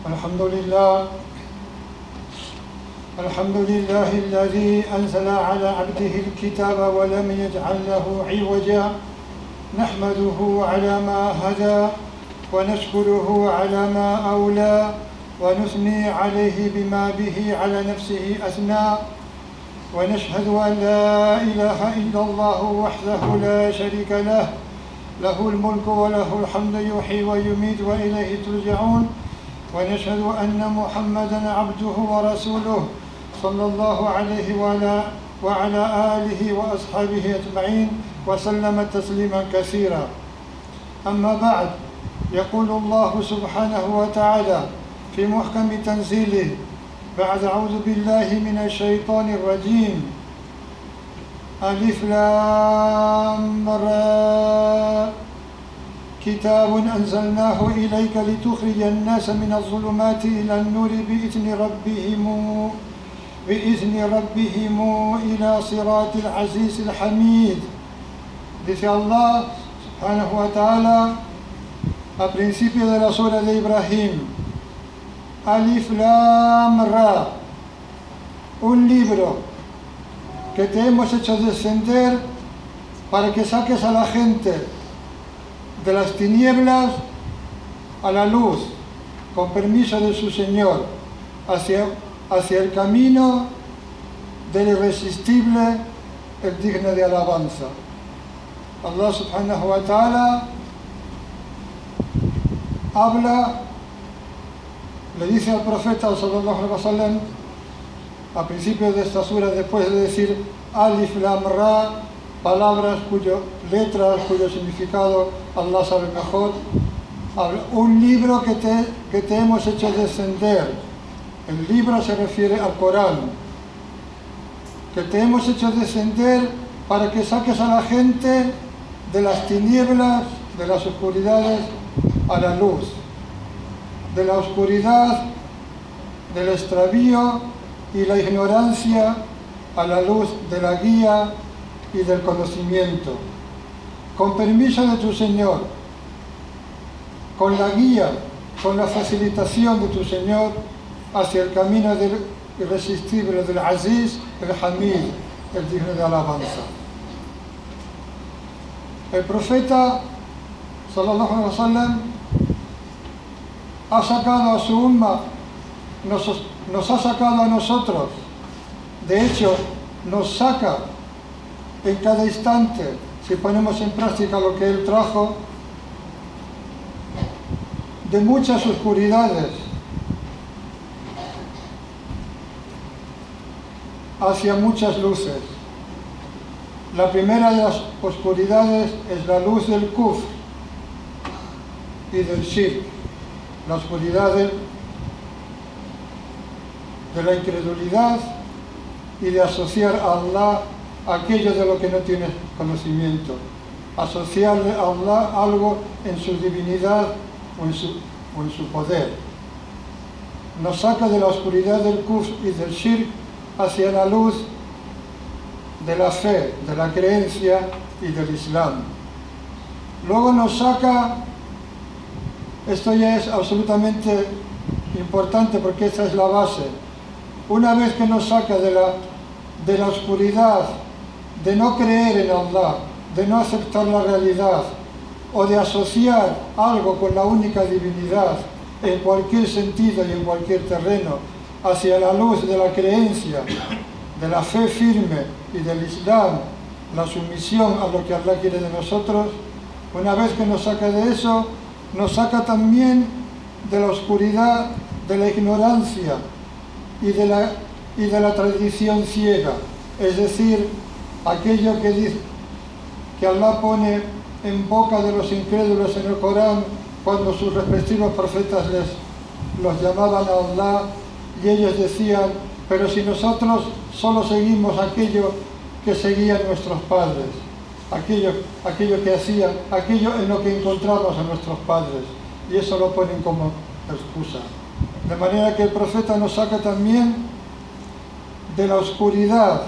الحمد لله الذي أنزل على عبده الكتاب ولم يجعل له عوجا نحمده على ما هدى ونشكره على ما أولى ونثني عليه بما به على نفسه أثنى ونشهد أن لا إله إلا الله وحده لا شريك له له الملك وله الحمد يحيي ويميت وإليه ترجعون ونشهد أن محمدًا عبده ورسوله صلى الله عليه وعلى آله وأصحابه أجمعين وسلم تسليما كثيرا. أما بعد، يقول الله سبحانه وتعالى في محكم تنزيله بعد أعوذ بالله من الشيطان الرجيم: ألف لام را كتاب أنزلناه إليك لتخرج الناس من الظلمات إلى النور بإذن ربهم إلى صراط العزيز الحميد. Dice Allah subhanahu wa ta'ala al principio de la sura de Ibrahim: Alif Lam Ra, un libro que te hemos hecho descender para que saques a la gente de las tinieblas a la luz, con permiso de su Señor, hacia el camino del irresistible, el digno de alabanza. Allah subhanahu wa ta'ala habla, le dice al profeta sallallahu alaihi wasallam a principio de esta sura, después de decir Alif Lam Ra, palabras letras cuyo significado Allah sabe mejor, un libro que te hemos hecho descender. El libro se refiere al Corán, que te hemos hecho descender para que saques a la gente de las tinieblas, de las oscuridades, a la luz, de la oscuridad, del extravío y la ignorancia, a la luz de la guía y del conocimiento, con permiso de tu Señor, con la guía, con la facilitación de tu Señor, hacia el camino del irresistible, del Aziz, el Hamid, el digno de alabanza. El profeta sallallahu alaihi wasallam ha sacado a su umma, nos ha sacado a nosotros, de hecho nos saca en cada instante, si ponemos en práctica lo que él trajo, de muchas oscuridades hacia muchas luces. La primera de las oscuridades es la luz del kufr y del shirk, la oscuridad de la incredulidad y de asociar a Allah aquello de lo que no tienes conocimiento, asociarle a Allah algo en su divinidad o en su poder. Nos saca de la oscuridad del kufr y del shirk hacia la luz de la fe, de la creencia y del Islam. Luego nos saca, esto ya es absolutamente importante porque esta es la base, una vez que nos saca de la oscuridad, de no creer en Allah, de no aceptar la realidad o de asociar algo con la única divinidad en cualquier sentido y en cualquier terreno, hacia la luz de la creencia, de la fe firme y del Islam, la sumisión a lo que Allah quiere de nosotros. Una vez que nos saca de eso, nos saca también de la oscuridad, de la ignorancia y de la tradición ciega, es decir, aquello que dice que Allah pone en boca de los incrédulos en el Corán cuando sus respectivos profetas los llamaban a Allah y ellos decían: pero si nosotros solo seguimos aquello que seguían nuestros padres, aquello que hacían, aquello en lo que encontramos a nuestros padres, y eso lo ponen como excusa. De manera que el profeta nos saca también de la oscuridad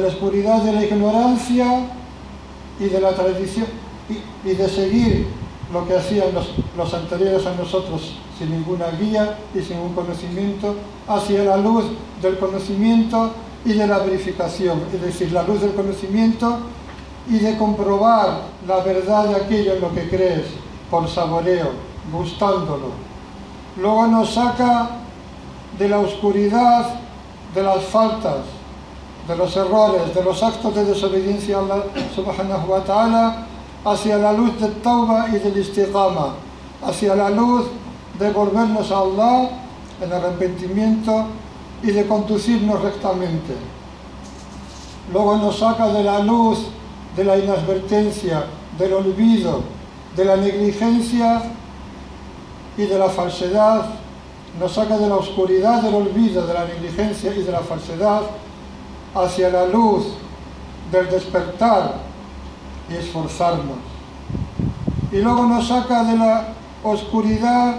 de la ignorancia y de la tradición y de seguir lo que hacían los anteriores a nosotros, sin ninguna guía y sin un conocimiento, hacia la luz del conocimiento y de la verificación, es decir, la luz del conocimiento y de comprobar la verdad de aquello en lo que crees, por saboreo, gustándolo. Luego nos saca de la oscuridad, de las faltas, de los errores, de los actos de desobediencia a Allah subhanahu wa ta'ala, hacia la luz del tauba y del istiqama, hacia la luz de volvernos a Allah en arrepentimiento y de conducirnos rectamente. Luego nos saca de la luz de la inadvertencia, del olvido, de la negligencia y de la falsedad. Nos saca de la oscuridad, del olvido, de la negligencia y de la falsedad hacia la luz del despertar y esforzarnos. Y luego nos saca de la oscuridad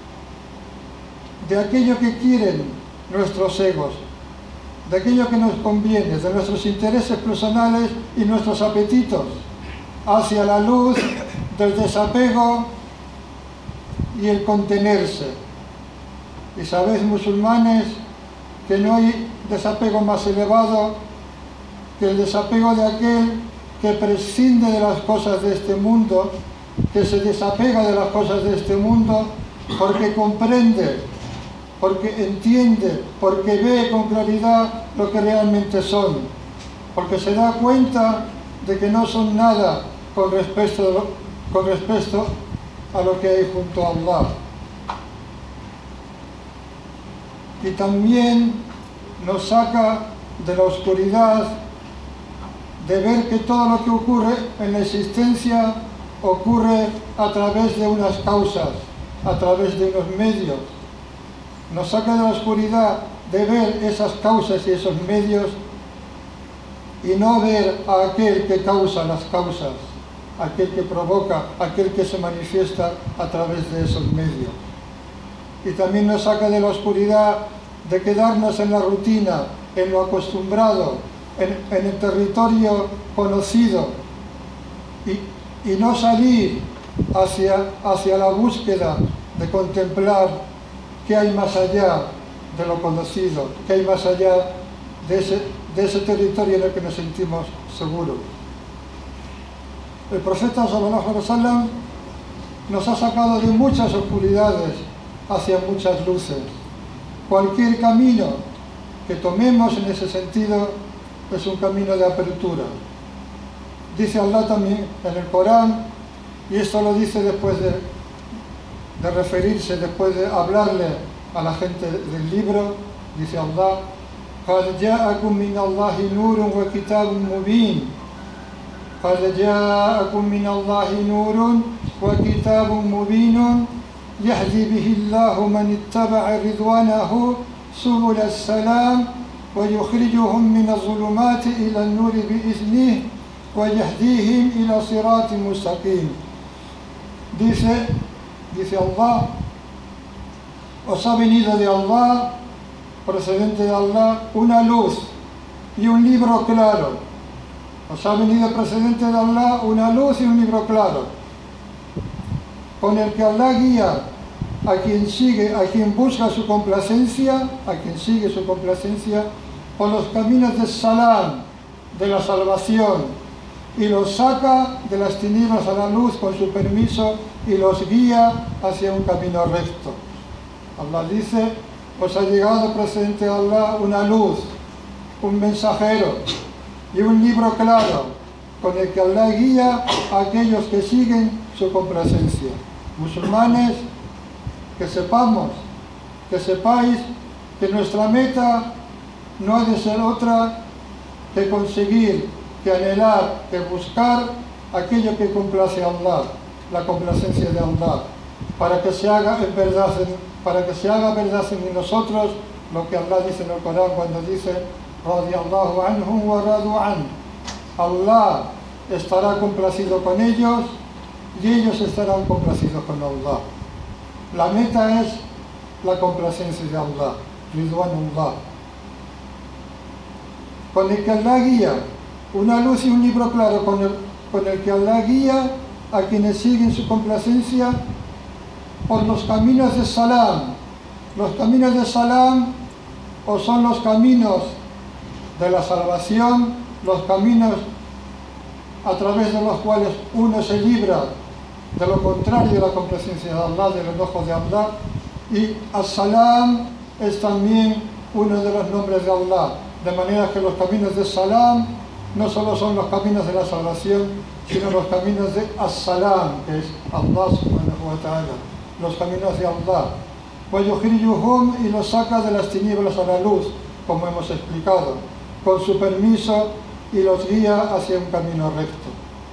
de aquello que quieren nuestros egos, de aquello que nos conviene, de nuestros intereses personales y nuestros apetitos, hacia la luz del desapego y el contenerse. Y sabéis, musulmanes, que no hay desapego más elevado que el desapego de aquel que prescinde de las cosas de este mundo, que se desapega de las cosas de este mundo porque comprende, porque entiende, porque ve con claridad lo que realmente son, porque se da cuenta de que no son nada con respecto a lo que hay junto a Allah. Y también nos saca de la oscuridad de ver que todo lo que ocurre en la existencia ocurre a través de unas causas, a través de unos medios. Nos saca de la oscuridad de ver esas causas y esos medios y no ver a aquel que causa las causas, aquel que provoca, aquel que se manifiesta a través de esos medios. Y también nos saca de la oscuridad de quedarnos en la rutina, en lo acostumbrado, en el territorio conocido y no salir hacia la búsqueda de contemplar qué hay más allá de lo conocido, qué hay más allá de ese territorio en el que nos sentimos seguros. El profeta sallallahu alaihi wasallam nos ha sacado de muchas oscuridades hacia muchas luces. Cualquier camino que tomemos en ese sentido es un camino de apertura. Dice Allah también en el Corán, y esto lo dice después de referirse, después de hablarle a la gente del libro, dice Allah: قَدْ جَاءَكُم مِّنَ اللَّهِ نُورٌ وَكِتَابٌ مُّبِينٌ قَدْ جَاءَكُم مِّنَ اللَّهِ نُورٌ وَكِتَابٌ مُّبِينٌ يهدي به الله من اتبع رضوانه سبل السلام ويخرجهم من الظلمات إلى النور بإذنه ويهديهم إلى صراط مستقيم. Dice Allah: os ha venido de Allah, procedente de Allah, una luz y un libro claro. Os ha venido procedente de Allah una luz y un libro claro, con el que Allah guía a quien sigue, a quien busca su complacencia, a quien sigue su complacencia, por los caminos del salam, de la salvación, y los saca de las tinieblas a la luz con su permiso y los guía hacia un camino recto. Allah dice: os ha llegado procedente de Allah una luz, un mensajero y un libro claro, con el que Allah guía a aquellos que siguen su complacencia. Musulmanes, que sepáis que nuestra meta no ha de ser otra que conseguir, que anhelar, que buscar aquello que complace a Allah, la complacencia de Allah, para que se haga verdad en nosotros lo que Allah dice en el Corán cuando dice: radiyallahu anhum wa radu an. Allah estará complacido con ellos y ellos estarán complacidos con Allah. La meta es la complacencia de Allah, Ridwanullah, con el que Allah guía, una luz y un libro claro con el que Allah guía a quienes siguen su complacencia por los caminos de Salam. Los caminos de Salam o son los caminos de la salvación, los caminos a través de los cuales uno se libra de lo contrario de la complacencia de Allah, del enojo de Allah. Y As-Salam es también uno de los nombres de Allah, de manera que los caminos de Salam no solo son los caminos de la salvación, sino los caminos de As-Salam, que es Allah subhanahu wa ta'ala, los caminos de Allah. Y los saca de las tinieblas a la luz, como hemos explicado, con su permiso, y los guía hacia un camino recto.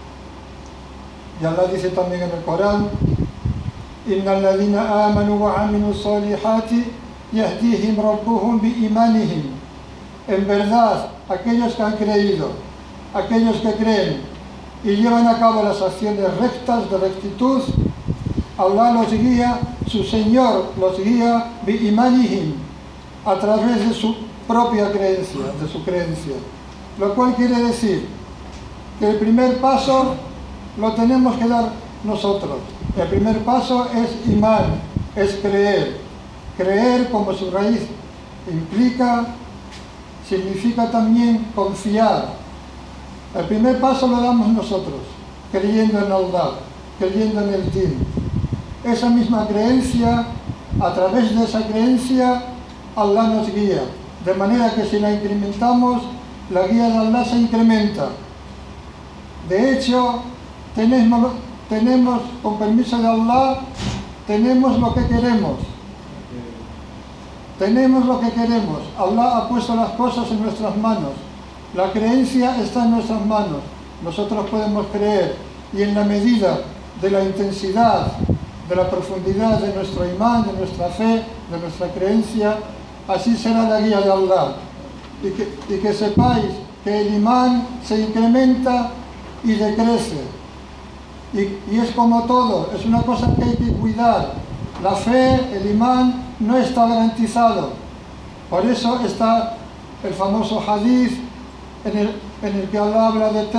Y Allah dice también en el Corán: Innal ladina amanu wa aminu salihati yahdihim rabbuhum bi imanihim. En verdad, aquellos que han creído, aquellos que creen y llevan a cabo las acciones rectas de rectitud, Allah los guía, su Señor los guía bi imanihim, a través de su propia creencia, de su creencia. Lo cual quiere decir que el primer paso lo tenemos que dar nosotros. El primer paso es imán, es creer. Creer, como su raíz implica, significa también confiar. El primer paso lo damos nosotros, creyendo en Allah, creyendo en el Din. Esa misma creencia, a través de esa creencia, Allah nos guía. De manera que si la incrementamos, la guía de Allah se incrementa. De hecho, tenemos, con permiso de Allah, tenemos lo que queremos. Tenemos lo que queremos. Allah ha puesto las cosas en nuestras manos. La creencia está en nuestras manos. Nosotros podemos creer, y en la medida de la intensidad, de la profundidad de nuestro imán, de nuestra fe, de nuestra creencia, así será la guía de Allah. Y que sepáis que el imán se incrementa y decrece. Y es como todo, es una cosa que hay que cuidar. La fe, el imán, no está garantizado. Por eso está el famoso hadith en el que Allah habla de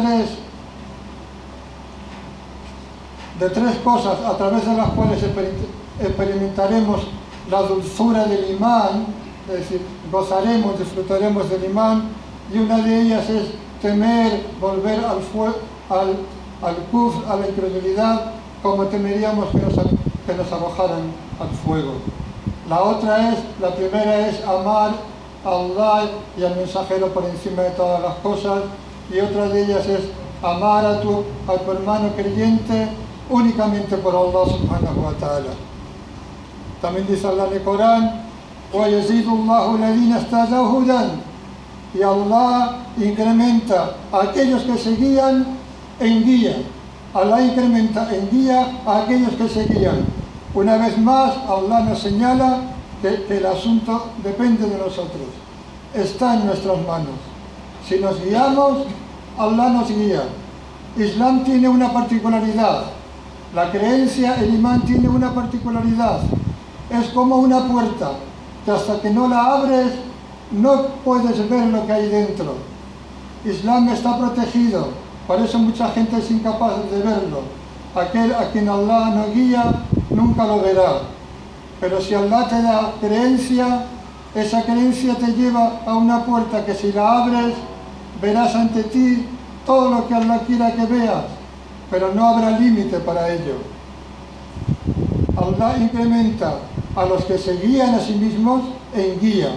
tres cosas a través de las cuales experimentaremos la dulzura del imán, es decir, gozaremos, disfrutaremos del imán, y una de ellas es temer volver al kufr, a la incredulidad, como temeríamos que nos arrojaran al fuego. La primera es amar a Allah y al mensajero por encima de todas las cosas, y otra de ellas es amar a tu hermano creyente únicamente por Allah subhanahu wa ta'ala. También dice Allah en el Corán: وَيَزِيدُ اللَّهُ الَّذِينَ اهْتَدَوْا هُدًى. Y Allah incrementa a aquellos que se guían en guía. Allah incrementa en guía a aquellos que se guían. Una vez más, Allah nos señala que el asunto depende de nosotros. Está en nuestras manos. Si nos guiamos, Allah nos guía. Islam tiene una particularidad. La creencia, el imán, tiene una particularidad. Es como una puerta, que hasta que no la abres, no puedes ver lo que hay dentro. Islam está protegido, por eso mucha gente es incapaz de verlo. Aquel a quien Allah no guía, nunca lo verá. Pero si Allah te da creencia, esa creencia te lleva a una puerta que si la abres, verás ante ti todo lo que Allah quiera que veas, pero no habrá límite para ello. Allah incrementa a los que se guían a sí mismos en guía.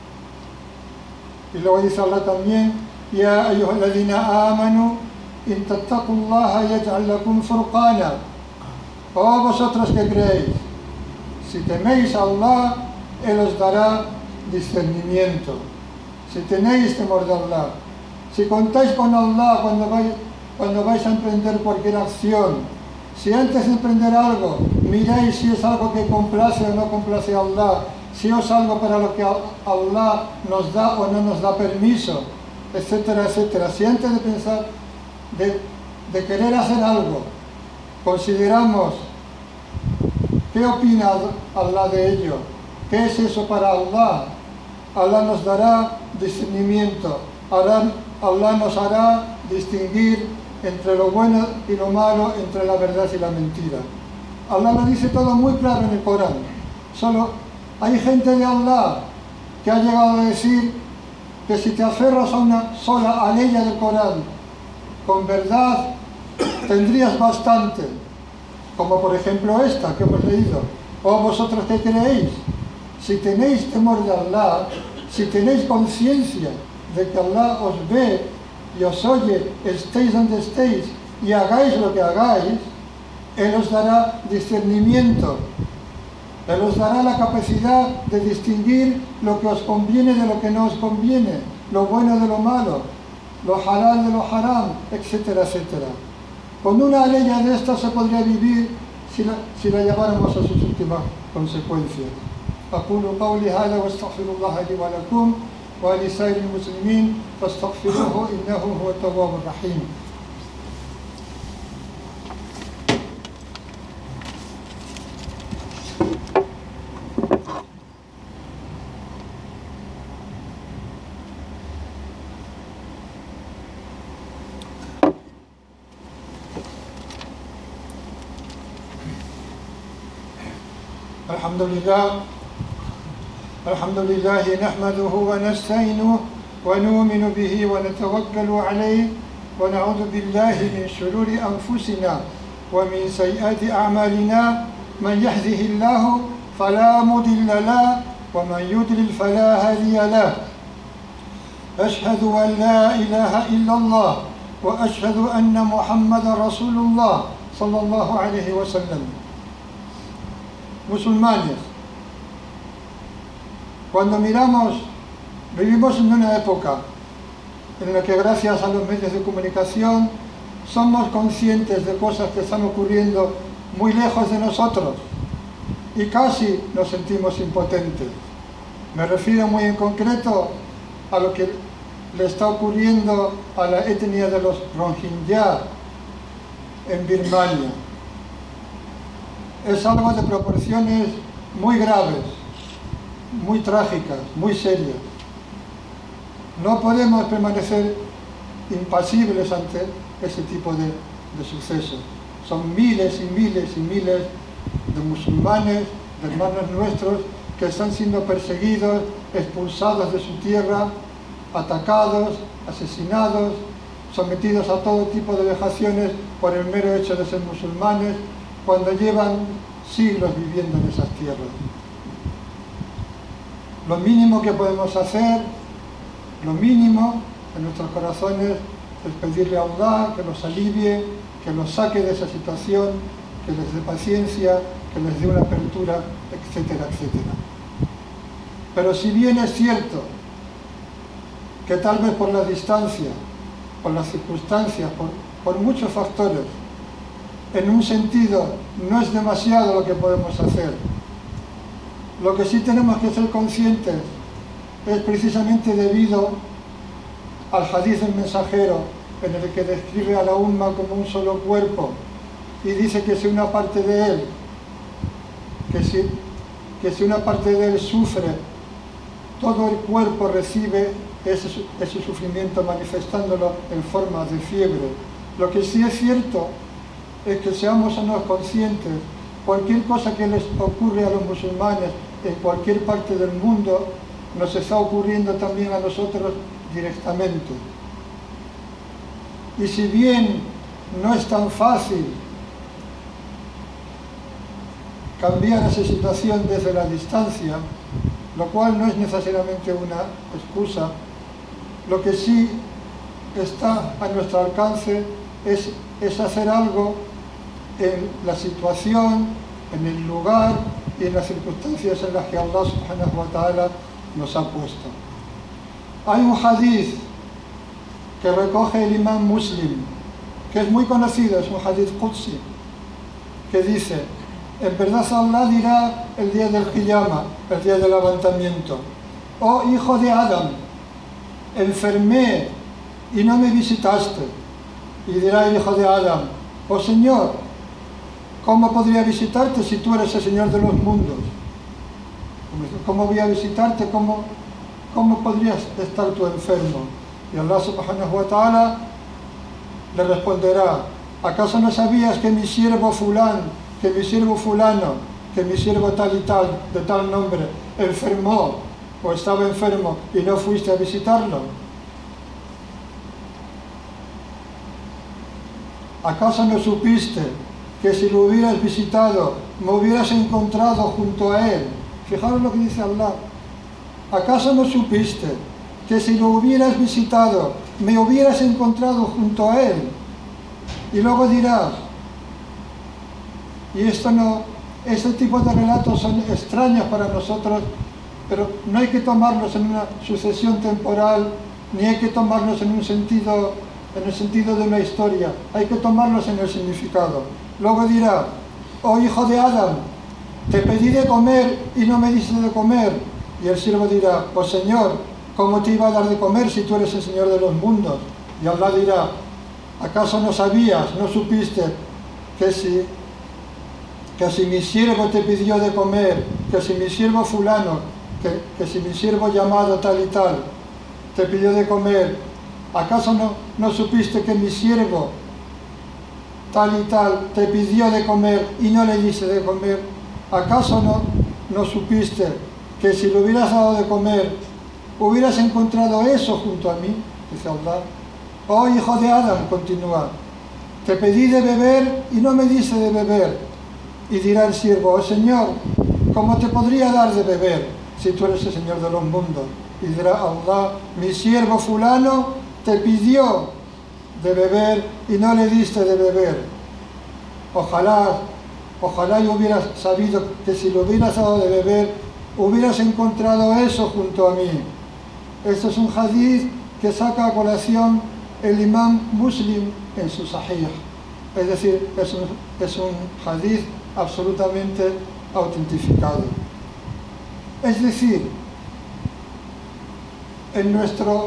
Y luego dice Allah también: Ya ayyuhalladhina amanu in tattaqullaha yaj'al lakum furqana. Oh vosotros que creéis, si teméis a Allah, Él os dará discernimiento. Si tenéis temor de Allah, si contáis con Allah cuando vais a emprender cualquier acción, si antes de emprender algo, miráis si es algo que complace o no complace a Allah, si es algo para lo que Allah nos da o no nos da permiso, etcétera, etcétera. Si antes de pensar, de querer hacer algo, consideramos qué opina Allah de ello, qué es eso para Allah, Allah nos dará discernimiento, Allah nos hará distinguir entre lo bueno y lo malo, entre la verdad y la mentira. Allah lo dice todo muy claro en el Corán. Solo hay gente de Allah que ha llegado a decir que si te aferras a una sola aleya del Corán con verdad, tendrías bastante. Como por ejemplo esta que hemos leído. ¿O vosotros qué creéis? Si tenéis temor de Allah, si tenéis conciencia de que Allah os ve y os oye, estéis donde estéis y hagáis lo que hagáis, Él os dará discernimiento. Él os dará la capacidad de distinguir lo que os conviene de lo que no os conviene, lo bueno de lo malo, lo halal de lo haram, etcétera, etcétera. Con una ley de esta se podría vivir si la lleváramos a sus últimas consecuencias. أقول قولي هذا واستغفر الله لي ولكم ولسائر المسلمين فاستغفروه إنه هو التواب الرحيم. الحمد لله نحمده ونستعينه ونؤمن به ونتوكل عليه ونعوذ بالله من شرور أنفسنا ومن سيئات أعمالنا من يهده الله فلا مضل له ومن يضلل فلا هادي له أشهد أن لا إله إلا الله وأشهد أن محمدا رسول الله صلى الله عليه وسلم. Musulmanes, cuando miramos, vivimos en una época en la que gracias a los medios de comunicación somos conscientes de cosas que están ocurriendo muy lejos de nosotros y casi nos sentimos impotentes. Me refiero muy en concreto a lo que le está ocurriendo a la etnia de los Rohingya en Birmania. Es algo de proporciones muy graves, muy trágicas, muy serias. No podemos permanecer impasibles ante ese tipo de sucesos. Son miles y miles y miles de musulmanes, de hermanos nuestros, que están siendo perseguidos, expulsados de su tierra, atacados, asesinados, sometidos a todo tipo de vejaciones por el mero hecho de ser musulmanes, cuando llevan siglos viviendo en esas tierras. Lo mínimo que podemos hacer, lo mínimo en nuestros corazones, es pedirle a Allah que los alivie, que los saque de esa situación, que les dé paciencia, que les dé una apertura, etcétera, etcétera. Pero si bien es cierto que tal vez por la distancia, por las circunstancias, por muchos factores, en un sentido no es demasiado lo que podemos hacer. Lo que sí tenemos que ser conscientes es precisamente debido al hadiz del mensajero, en el que describe a la umma como un solo cuerpo y dice que si una parte de él, que si una parte de él sufre, todo el cuerpo recibe ese sufrimiento manifestándolo en forma de fiebre. Lo que sí es cierto es que seamos o no conscientes, cualquier cosa que les ocurre a los musulmanes en cualquier parte del mundo nos está ocurriendo también a nosotros directamente. Y si bien no es tan fácil cambiar esa situación desde la distancia, lo cual no es necesariamente una excusa, lo que sí está a nuestro alcance es hacer algo en la situación, en el lugar y en las circunstancias en las que Allah subhanahu wa ta'ala nos ha puesto. Hay un hadith que recoge el imam Muslim, que es muy conocido, es un hadith qudsi, que dice: en verdad Allah dirá el día del Qiyamah, el día del levantamiento: oh hijo de Adam, enfermé y no me visitaste. Y dirá el hijo de Adam: oh Señor, ¿cómo podría visitarte si tú eres el Señor de los mundos? ¿Cómo voy a visitarte? ¿Cómo podrías estar tú enfermo? Y Allah subhanahu wa ta'ala le responderá: ¿acaso no sabías que mi siervo fulano, que mi siervo fulano, que mi siervo tal y tal, de tal nombre, enfermó o estaba enfermo y no fuiste a visitarlo? ¿Acaso no supiste que si lo hubieras visitado, me hubieras encontrado junto a él? Fijaros lo que dice Allah. ¿Acaso no supiste que si lo hubieras visitado, me hubieras encontrado junto a él? Y luego dirás, y este tipo de relatos son extraños para nosotros, pero no hay que tomarlos en una sucesión temporal, ni hay que tomarlos en el sentido de una historia, hay que tomarlos en el significado. Luego dirá: oh hijo de Adán, te pedí de comer y no me diste de comer. Y el siervo dirá: pues Señor, ¿cómo te iba a dar de comer si tú eres el Señor de los mundos? Y Allah dirá: ¿acaso no sabías, no supiste que si mi siervo te pidió de comer, que si mi siervo fulano, que si mi siervo llamado tal y tal te pidió de comer, ¿acaso no supiste que mi siervo tal y tal te pidió de comer y no le diste de comer? ¿Acaso no supiste que si le hubieras dado de comer, hubieras encontrado eso junto a mí? Dice Allah. Oh hijo de Adán, continúa, te pedí de beber y no me diste de beber. Y dirá el siervo: oh Señor, ¿cómo te podría dar de beber si tú eres el Señor de los mundos? Y dirá Allah: mi siervo fulano te pidió de beber y no le diste de beber. Ojalá yo hubieras sabido que si lo hubieras dado de beber, hubieras encontrado eso junto a mí. Este es un hadith que saca a colación el imam Muslim en su Sahih. Es decir, es un hadith absolutamente autentificado. Es decir, en nuestra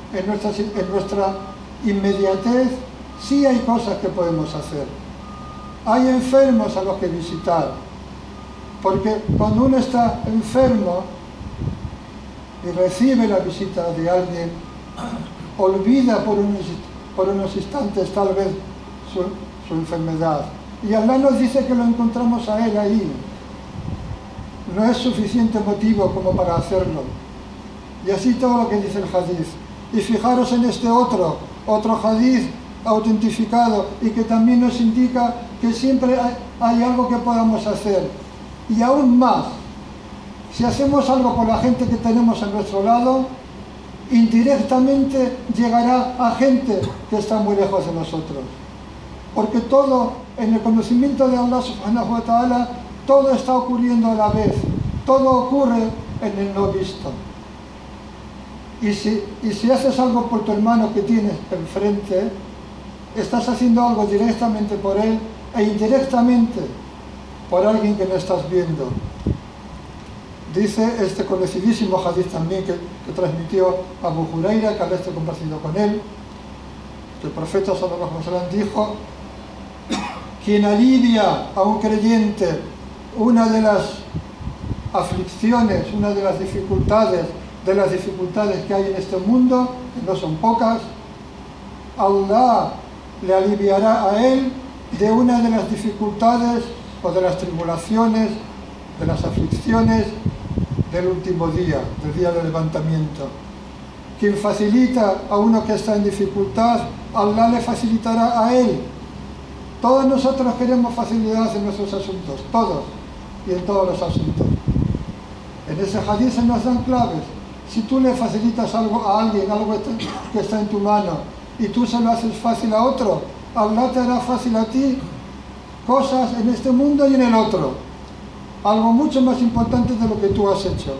inmediatez sí hay cosas que podemos hacer. Hay enfermos a los que visitar, porque cuando uno está enfermo y recibe la visita de alguien, olvida por unos instantes tal vez su enfermedad. Y Allah nos dice que lo encontramos a él ahí. No es suficiente motivo como para hacerlo. Y así todo lo que dice el hadith. Y fijaros en este otro hadith autentificado y que también nos indica que siempre hay algo que podamos hacer. Y aún más, si hacemos algo con la gente que tenemos a nuestro lado, indirectamente llegará a gente que está muy lejos de nosotros. Porque todo, en el conocimiento de Allah subhanahu wa ta'ala, todo está ocurriendo a la vez. Todo ocurre en el no visto. Y si haces algo por tu hermano que tienes enfrente, estás haciendo algo directamente por él e indirectamente por alguien que no estás viendo. Dice este conocidísimo hadith también que transmitió Abu Huraira, que hablaste compartido con él, que el profeta sallallahu alaihi wasallam dijo: quien alivia a un creyente una de las aflicciones, una de las dificultades que hay en este mundo, que no son pocas, Allah le aliviará a él de una de las dificultades o de las tribulaciones, de las aflicciones del último día, del día del levantamiento. Quien facilita a uno que está en dificultad, Allah le facilitará a él. Todos nosotros queremos facilidad en nuestros asuntos, todos, y en todos los asuntos. En ese hadith se nos dan claves. Si tú le facilitas algo a alguien, algo que está en tu mano, y tú se lo haces fácil a otro, Allah te hará fácil a ti cosas en este mundo y en el otro. Algo mucho más importante de lo que tú has hecho.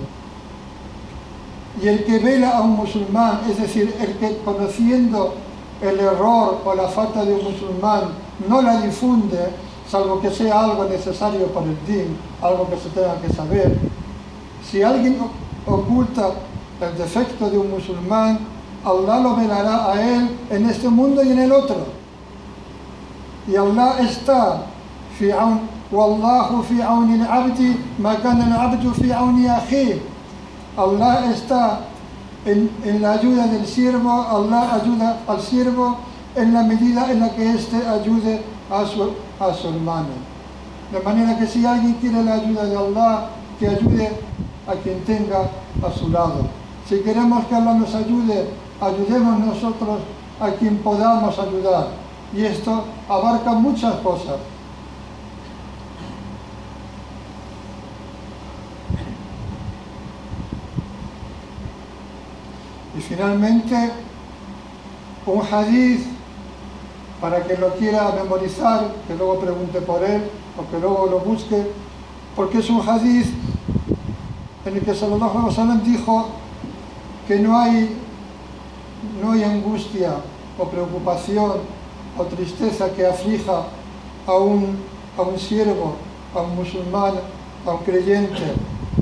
Y el que vela a un musulmán, es decir, el que conociendo el error o la falta de un musulmán no la difunde, salvo que sea algo necesario para el din, algo que se tenga que saber. Si alguien oculta el defecto de un musulmán, Allah lo velará a él en este mundo y en el otro. Y Allah está fi aun, wallahu fi auni al-abdi ma kana al-abdu fi auni akhihi. Allah está en la ayuda del siervo, Allah ayuda al siervo en la medida en la que éste ayude a su hermano. De manera que si alguien quiere la ayuda de Allah, que ayude a quien tenga a su lado. Si queremos que Allah nos ayude, ayudemos nosotros a quien podamos ayudar. Y esto abarca muchas cosas. Y finalmente, un hadith, para que lo quiera memorizar, que luego pregunte por él o que luego lo busque, porque es un hadith en el que sallallahu alaihi wasallam dijo que no hay angustia o preocupación o tristeza que aflija a un siervo, a un musulmán, a un creyente,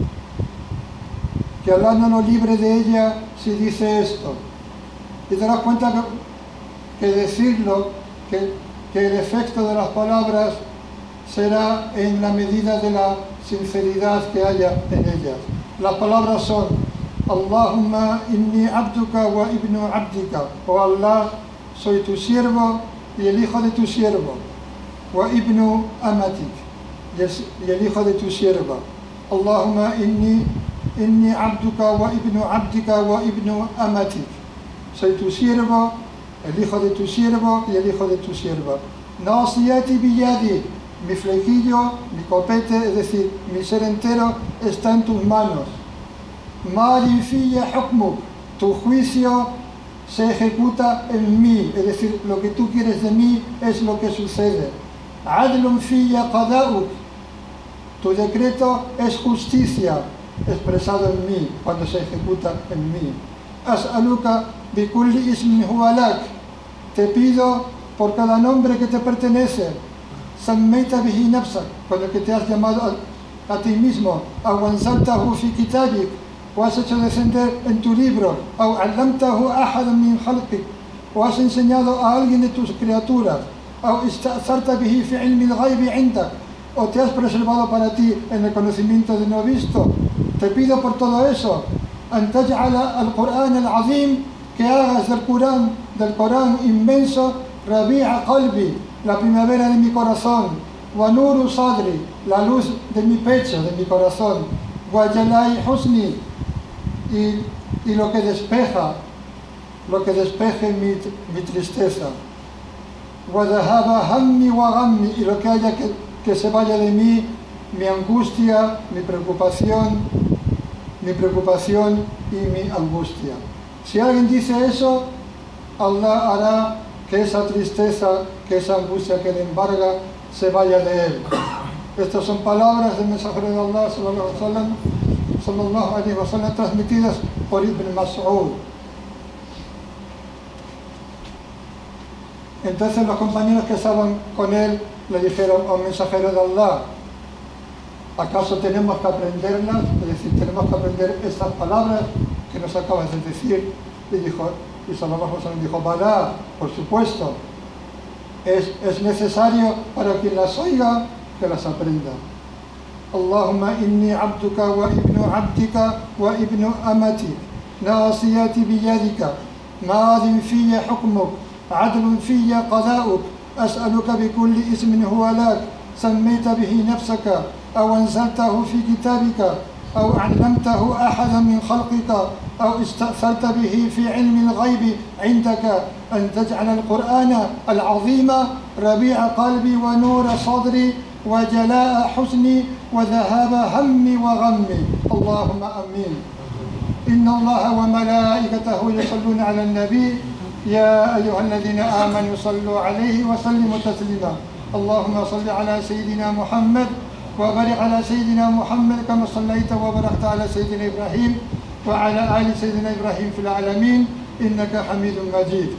que Allah no lo libre de ella si dice esto. Y te das cuenta que decirlo, que el efecto de las palabras será en la medida de la sinceridad que haya en ellas. Las palabras son: Allahumma inni abduka wa ibnu abdika. Oh Allah, soy tu siervo y el hijo de tu siervo. Wa ibnu amatik, y el hijo de tu sierva. Allahumma inni abduka wa ibnu abdika wa ibnu amatik. Soy tu siervo, el hijo de tu siervo y el hijo de tu sierva. Nasiyati biyadi, mi flequillo, mi copete, es decir, mi ser entero está en tus manos. Madin fiyya hukmuk, tu juicio se ejecuta en mí, es decir, lo que tú quieres de mí es lo que sucede. Adlun fiyya qada'uk, tu decreto es justicia expresado en mí, cuando se ejecuta en mí. As'aluka bikulli ismin huwa lak, te pido por cada nombre que te pertenece. Sammayta bihi nafsak, con el que te has llamado a ti mismo. Aw anzaltahu fi kitabik, o has hecho descender en tu libro. Aw allamtahu ahadan min khalqik, o has enseñado a alguien de tus criaturas. Aw ista'tharta bihi fi ilmi al-ghaybi 'indak, o te has preservado para ti en el conocimiento de no visto. Te pido por todo eso, an taj'ala al-Qur'an al-'azim, que hagas del Corán inmenso, rabi'a qalbi, la primavera de mi corazón, wa nuru sadri, la luz de mi pecho, de mi corazón, wa jalai husni, y lo que despeje mi tristeza, wa dhahaba hammi wa ghammi, y lo que haya que se vaya de mí, mi angustia, mi preocupación y mi angustia. Si alguien dice eso, Allah hará que esa tristeza, que esa angustia que le embarga, se vaya de él. Estas son palabras del mensajero de Allah, sallallahu alaihi wasallam, transmitidas por Ibn Mas'ud. Entonces los compañeros que estaban con él le dijeron: oh mensajero de Allah, ¿acaso tenemos que aprenderlas? Es decir, tenemos que aprender estas palabras que nos acabas de decir. Y sallallahu alaihi wasallam dijo: Balá, por supuesto, es necesario para quien las oiga que las aprenda. Allahumma inni abduka wa ibnu abdika wa ibnu amatik, nasiyati biyadika, madin fiyya hukmuk, adlun fiyya qada'uk, as'aluka bikulli ismin huwa lak, sammayta bihi nafsaka, aw anzaltahu fi kitabika, أو علمته أحدا من خلقك أو استأثرت به في علم الغيب عندك أن تجعل القرآن العظيم ربيع قلبي ونور صدري وجلاء حزني وذهاب همي وغمي. اللهم آمين. إن الله وملائكته يصلون على النبي يا أيها الذين آمنوا صلوا عليه وسلموا تسليما. اللهم صل على سيدنا محمد وبارك على سيدنا محمد كما صليت وباركت على سيدنا إبراهيم وعلى آل سيدنا إبراهيم في العالمين إنك حميد مجيد.